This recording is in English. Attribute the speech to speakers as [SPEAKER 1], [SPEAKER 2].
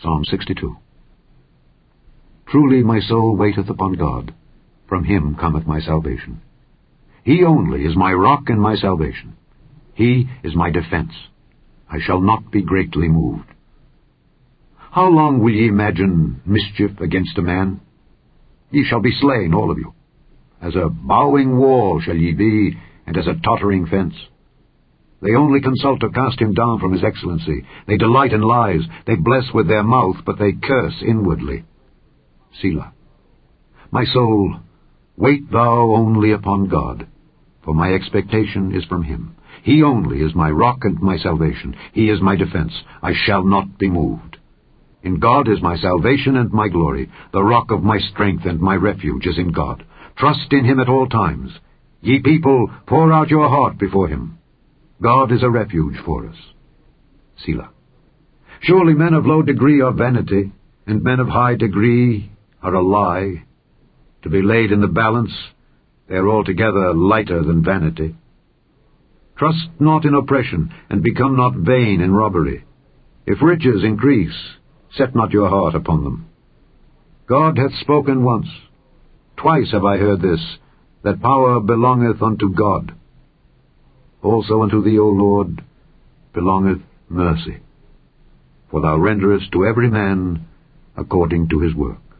[SPEAKER 1] Psalm 62. Truly my soul waiteth upon God. From him cometh my salvation. He only is my rock and my salvation. He is my defense. I shall not be greatly moved. How long will ye imagine mischief against a man? Ye shall be slain, all of you. As a bowing wall shall ye be, and as a tottering fence. They only consult to cast him down from his excellency. They delight in lies. They bless with their mouth, but they curse inwardly. Selah. My soul, wait thou only upon God, for my expectation is from him. He only is my rock and my salvation. He is my defense. I shall not be moved. In God is my salvation and my glory. The rock of my strength and my refuge is in God. Trust in him at all times. Ye people, pour out your heart before him. God is a refuge for us. Selah. Surely men of low degree are vanity, and men of high degree are a lie. To be laid in the balance, they are altogether lighter than vanity. Trust not in oppression, and become not vain in robbery. If riches increase, set not your heart upon them. God hath spoken once. Twice have I heard this, that power belongeth unto God. Also unto thee, O Lord, belongeth mercy, for thou renderest to every man according to his work.